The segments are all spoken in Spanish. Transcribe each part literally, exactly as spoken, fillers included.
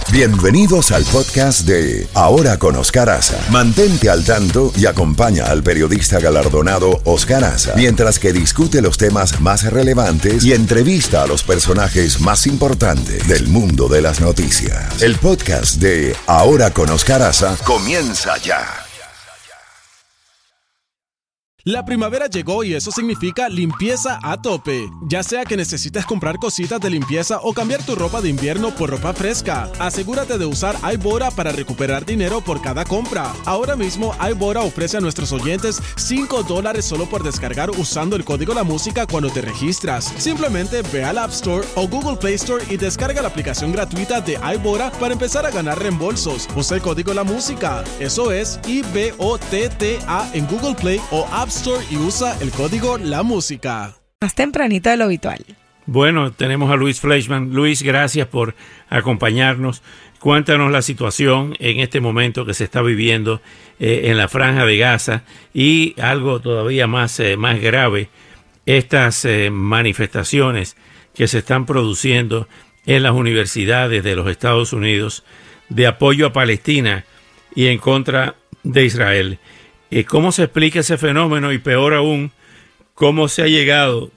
Bienvenidos al podcast de Ahora con Oscar Aza. Mantente al tanto y acompaña al periodista galardonado Oscar Aza mientras que discute los temas más relevantes y entrevista a los personajes más importantes del mundo de las noticias. El podcast de Ahora con Oscar Aza comienza ya. La primavera llegó y eso significa limpieza a tope. Ya sea que necesites comprar cositas de limpieza o cambiar tu ropa de invierno por ropa fresca, asegúrate de usar iBora para recuperar dinero por cada compra. Ahora mismo iBora ofrece a nuestros oyentes cinco dólares solo por descargar usando el código La Música cuando te registras. Simplemente ve al App Store o Google Play Store y descarga la aplicación gratuita de iBora para empezar a ganar reembolsos. Usa el código La Música. Eso es I B O T T A en Google Play o App Store y usa el código La Música. Más tempranito de lo habitual. Bueno, tenemos a Luis Fleischman. Luis, gracias por acompañarnos. Cuéntanos la situación en este momento que se está viviendo eh, en la Franja de Gaza y algo todavía más, eh, más grave, estas eh, manifestaciones que se están produciendo en las universidades de los Estados Unidos de apoyo a Palestina y en contra de Israel. ¿Cómo se explica ese fenómeno? Y peor aún, ¿cómo se ha llegado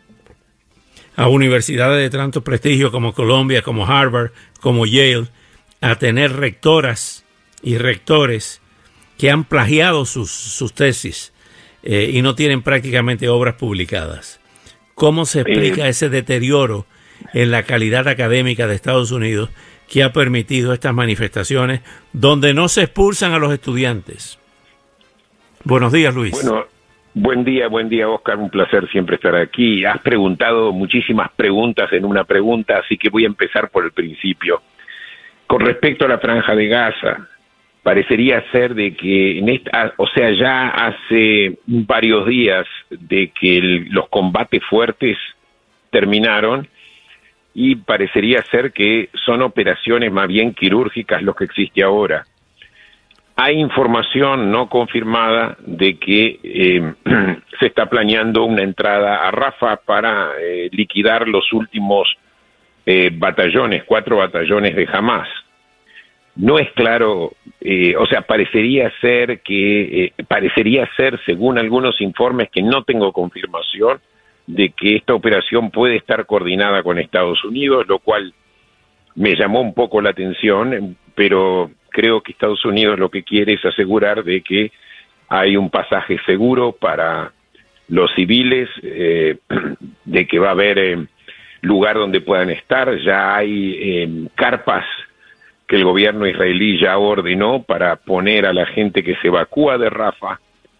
a universidades de tanto prestigio como Columbia, como Harvard, como Yale, a tener rectoras y rectores que han plagiado sus, sus tesis eh, y no tienen prácticamente obras publicadas? ¿Cómo se explica ese deterioro en la calidad académica de Estados Unidos que ha permitido estas manifestaciones donde no se expulsan a los estudiantes? Buenos días, Luis. Bueno, buen día, buen día, Oscar. Un placer siempre estar aquí. Has preguntado muchísimas preguntas en una pregunta, así que voy a empezar por el principio. Con respecto a la Franja de Gaza, parecería ser de que, en esta, o sea, ya hace varios días de que el, los combates fuertes terminaron y parecería ser que son operaciones más bien quirúrgicas lo que existe ahora. Hay información no confirmada de que eh, se está planeando una entrada a Rafah para eh, liquidar los últimos eh, batallones, cuatro batallones de Hamas. No es claro, eh, o sea, parecería ser que, eh, parecería ser, según algunos informes que no tengo confirmación, de que esta operación puede estar coordinada con Estados Unidos, lo cual me llamó un poco la atención, pero creo que Estados Unidos lo que quiere es asegurar de que hay un pasaje seguro para los civiles, eh, de que va a haber eh, lugar donde puedan estar. Ya hay eh, carpas que el gobierno israelí ya ordenó para poner a la gente que se evacúa de Rafah.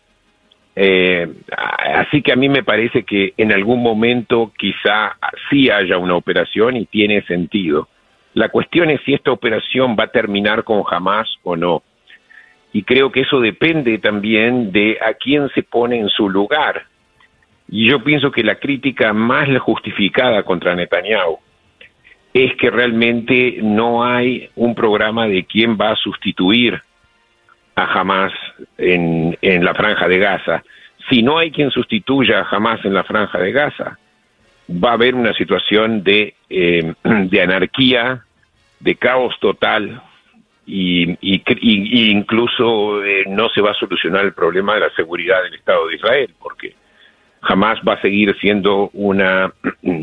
Eh, así que a mí me parece que en algún momento quizá sí haya una operación y tiene sentido. La cuestión es si esta operación va a terminar con Hamas o no. Y creo que eso depende también de a quién se pone en su lugar. Y yo pienso que la crítica más justificada contra Netanyahu es que realmente no hay un programa de quién va a sustituir a Hamas en, en la Franja de Gaza. Si no hay quien sustituya a Hamas en la Franja de Gaza, va a haber una situación de, eh, de anarquía, de caos total, y, y, y incluso eh, no se va a solucionar el problema de la seguridad del Estado de Israel, porque Hamas va a seguir siendo una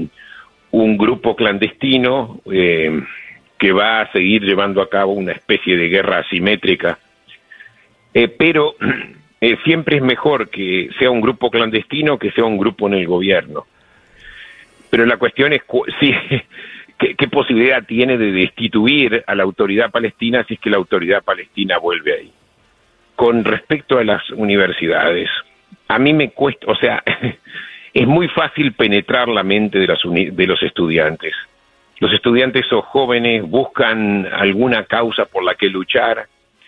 un grupo clandestino eh, que va a seguir llevando a cabo una especie de guerra asimétrica, eh, pero eh, siempre es mejor que sea un grupo clandestino que sea un grupo en el gobierno. Pero la cuestión es sí, ¿qué, qué posibilidad tiene de destituir a la autoridad palestina si es que la autoridad palestina vuelve ahí? Con respecto a las universidades, a mí me cuesta, o sea, es muy fácil penetrar la mente de, las uni, de los estudiantes. Los estudiantes son jóvenes, buscan alguna causa por la que luchar.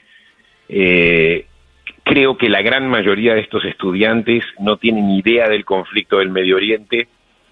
Eh, creo que la gran mayoría de estos estudiantes no tienen idea del conflicto del Medio Oriente.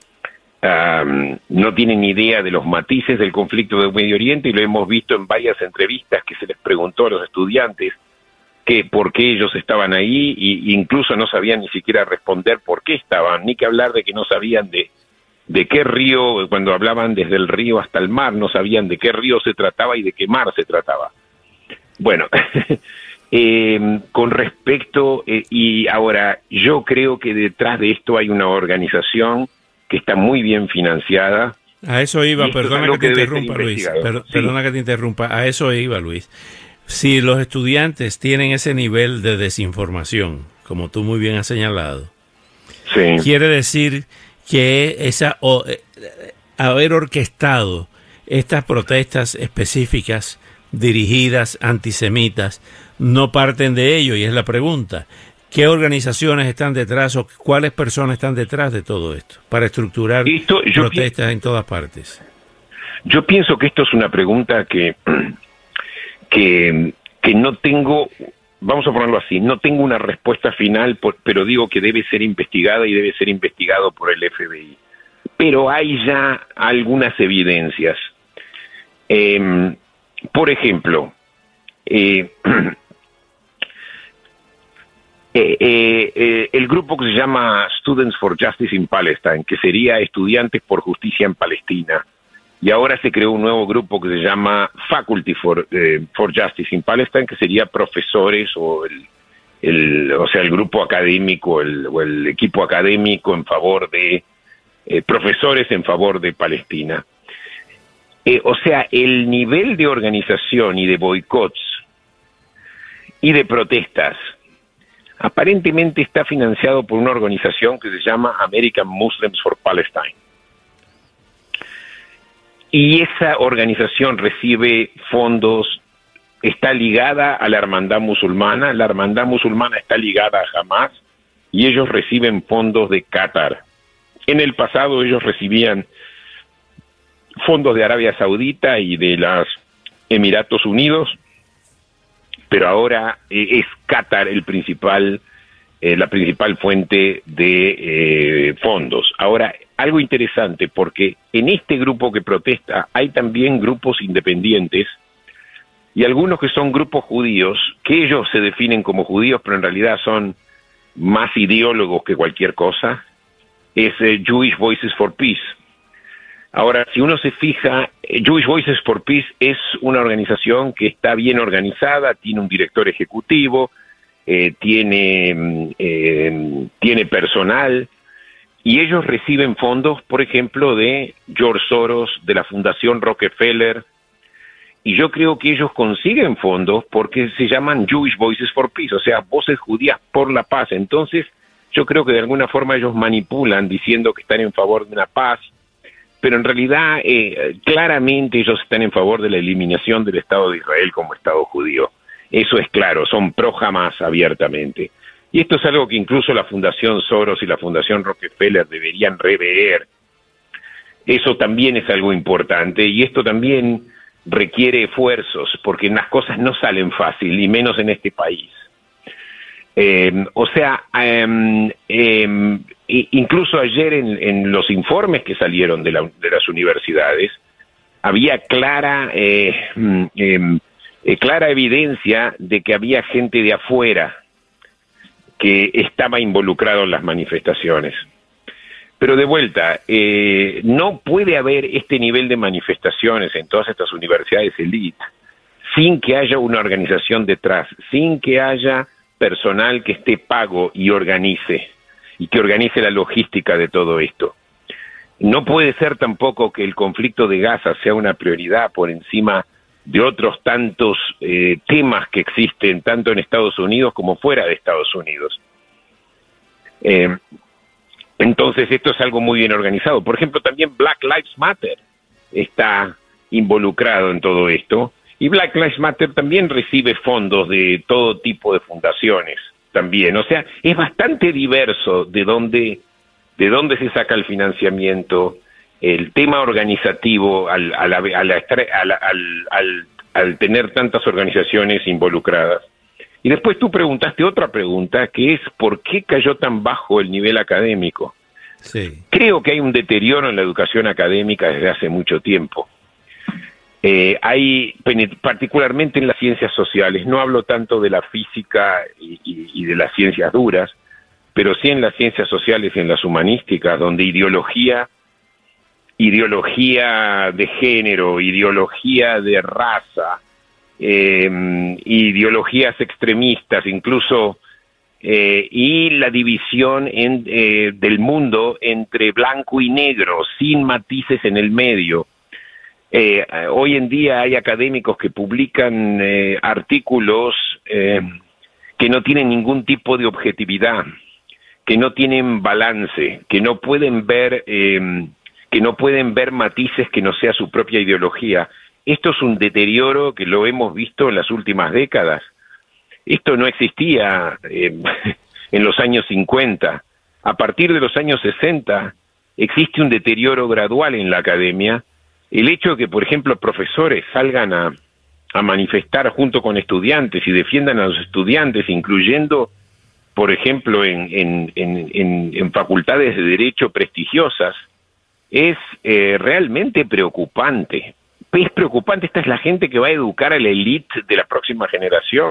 Um, no tienen idea de los matices del conflicto del Medio Oriente y lo hemos visto en varias entrevistas que se les preguntó a los estudiantes que por qué ellos estaban ahí e incluso no sabían ni siquiera responder por qué estaban, ni que hablar de que no sabían de de qué río, cuando hablaban desde el río hasta el mar, no sabían de qué río se trataba y de qué mar se trataba. Bueno, eh, con respecto, eh, y ahora, yo creo que detrás de esto hay una organización que está muy bien financiada. A eso iba, perdona que te que interrumpa, Luis, per, sí. perdona que te interrumpa, a eso iba, Luis. Si los estudiantes tienen ese nivel de desinformación, como tú muy bien has señalado, sí. quiere decir que esa o, eh, haber orquestado estas protestas específicas dirigidas antisemitas no parten de ello, y es la pregunta: ¿qué organizaciones están detrás o cuáles personas están detrás de todo esto para estructurar esto, protestas pi- en todas partes? Yo pienso que esto es una pregunta que, que, que no tengo, vamos a ponerlo así, no tengo una respuesta final, por, pero digo que debe ser investigada y debe ser investigado por el F B I. Pero hay ya algunas evidencias. Eh, por ejemplo, eh, Eh, eh, eh, el grupo que se llama Students for Justice in Palestine, que sería Estudiantes por Justicia en Palestina, y ahora se creó un nuevo grupo que se llama Faculty for, eh, for Justice in Palestine, que sería profesores o el, el o sea el grupo académico el, o el equipo académico en favor de eh, profesores en favor de Palestina. Eh, o sea, el nivel de organización y de boicots y de protestas aparentemente está financiado por una organización que se llama American Muslims for Palestine. Y esa organización recibe fondos, está ligada a la hermandad musulmana, la hermandad musulmana está ligada a Hamas, y ellos reciben fondos de Qatar. En el pasado ellos recibían fondos de Arabia Saudita y de los Emiratos Unidos, pero ahora eh, es Qatar el principal, eh, la principal fuente de eh, fondos. Ahora, algo interesante, porque en este grupo que protesta hay también grupos independientes y algunos que son grupos judíos, que ellos se definen como judíos, pero en realidad son más ideólogos que cualquier cosa, es eh, Jewish Voices for Peace. Ahora, si uno se fija, Jewish Voices for Peace es una organización que está bien organizada, tiene un director ejecutivo, eh, tiene, eh, tiene personal, y ellos reciben fondos, por ejemplo, de George Soros, de la Fundación Rockefeller, y yo creo que ellos consiguen fondos porque se llaman Jewish Voices for Peace, o sea, voces judías por la paz. Entonces, yo creo que de alguna forma ellos manipulan diciendo que están en favor de una paz, pero en realidad eh, claramente ellos están en favor de la eliminación del Estado de Israel como Estado judío. Eso es claro, son pro Hamas abiertamente. Y esto es algo que incluso la Fundación Soros y la Fundación Rockefeller deberían rever. Eso también es algo importante, y esto también requiere esfuerzos, porque las cosas no salen fácil, y menos en este país. Eh, o sea, eh, eh, incluso ayer en, en los informes que salieron de, la, de las universidades, había clara, eh, eh, eh, clara evidencia de que había gente de afuera que estaba involucrado en las manifestaciones. Pero de vuelta, eh, no puede haber este nivel de manifestaciones en todas estas universidades elite sin que haya una organización detrás, sin que haya personal que esté pago y organice, y que organice la logística de todo esto. No puede ser tampoco que el conflicto de Gaza sea una prioridad por encima de otros tantos eh, temas que existen tanto en Estados Unidos como fuera de Estados Unidos. Eh, entonces esto es algo muy bien organizado. Por ejemplo, también Black Lives Matter está involucrado en todo esto, y Black Lives Matter también recibe fondos de todo tipo de fundaciones también. O sea, es bastante diverso de dónde, de dónde se saca el financiamiento, el tema organizativo al, a la, a la, a la, al, al, al tener tantas organizaciones involucradas. Y después tú preguntaste otra pregunta, que es ¿por qué cayó tan bajo el nivel académico? Sí. Creo que hay un deterioro en la educación académica desde hace mucho tiempo. Eh, hay, particularmente en las ciencias sociales, no hablo tanto de la física y, y, y de las ciencias duras, pero sí en las ciencias sociales y en las humanísticas, donde ideología ideología de género, ideología de raza, eh, ideologías extremistas, incluso, eh, y la división en, eh, del mundo entre blanco y negro, sin matices en el medio. Eh, hoy en día hay académicos que publican eh, artículos eh, que no tienen ningún tipo de objetividad, que no tienen balance, que no pueden ver eh, que no pueden ver matices que no sea su propia ideología. Esto es un deterioro que lo hemos visto en las últimas décadas. Esto no existía eh, en los años cincuenta. A partir de los años sesenta existe un deterioro gradual en la academia. El hecho de que, por ejemplo, profesores salgan a, a manifestar junto con estudiantes y defiendan a los estudiantes, incluyendo, por ejemplo, en, en, en, en, en facultades de derecho prestigiosas, es eh, realmente preocupante. Es preocupante, esta es la gente que va a educar a la élite de la próxima generación.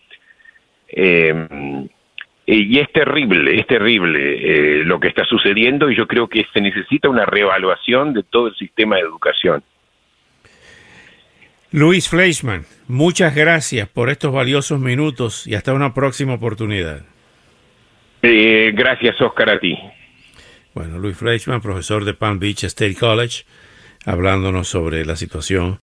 Eh, y es terrible, es terrible eh, lo que está sucediendo, y yo creo que se necesita una reevaluación de todo el sistema de educación. Luis Fleischmann, muchas gracias por estos valiosos minutos y hasta una próxima oportunidad. Eh, gracias, Oscar, a ti. Bueno, Luis Fleischmann, profesor de Palm Beach State College, hablándonos sobre la situación